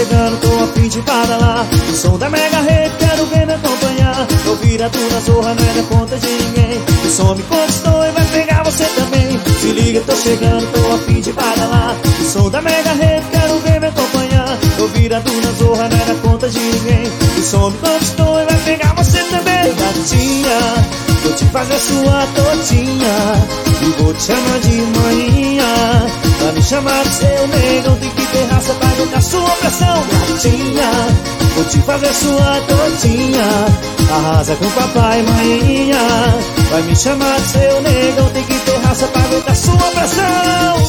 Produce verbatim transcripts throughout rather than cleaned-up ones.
chegando, tô a fim de badalar. O som da mega rede, quero ver me acompanhar. Tô virado na zorra, não é da conta de ninguém. O som me conquistou e vai pegar você também. Se liga, tô chegando, tô a fim de badalar. O som da mega rede, quero ver me acompanhar. Tô virado na zorra, não é da conta de ninguém. O som me conquistou e vai pegar você também. Gatinha, vou te fazer sua todinha e vou te chamar de manhinha. Pra me chamar de seu negão, tem que ter raça pra aguentar sua pressão. Gatinha, vou te fazer sua todinha, arrasa com papai e manhinha. Vai me chamar de seu negão, tem que ter raça pra aguentar sua pressão.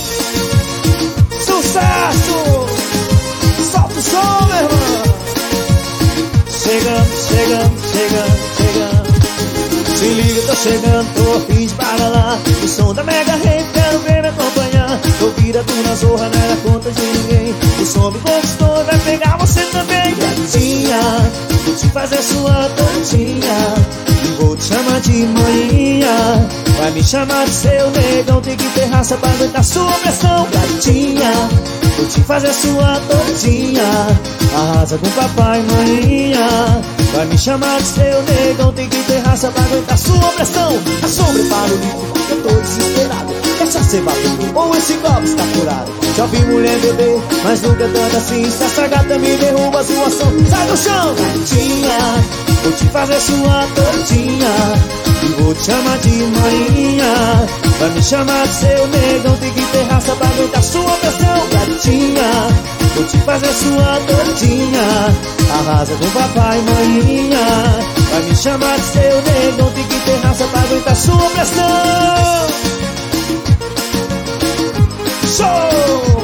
Sucesso! Solta o som, meu irmão. Chegando, chegando, chegando, chegando. Se liga, tô chegando, tô a fim de badalar. O som da mega rede, quero ver me acompanhar. Tô virado na zorra, não era conta de ninguém. O som me conquistou, vai pegar você também. Gatinha, vou te fazer sua todinha e vou te chamar de manhinha. Vai me chamar de seu negão, tem que ter raça pra aguentar sua pressão. Gatinha, vou te fazer sua todinha, arrasa com papai e manhinha. Vai me chamar de seu negão, tem que ter raça pra aguentar sua pressão. Assombre para o livro, eu tô desesperado. Essa ceba tudo, ou esse copo está curado. Já vi mulher beber, mas nunca tanto assim. Se essa gata me derruba, sua som sai do chão. Gatinha, vou te fazer sua todinha e vou te chamar de manhinha. Vai me chamar de seu negão, tem que ter raça pra aguentar sua pressão. Gatinha, vou te fazer sua todinha, arrasa com papai e manhinha. Vai me chamar de seu negão, tem que ter raça pra aguentar sua pressão. Show!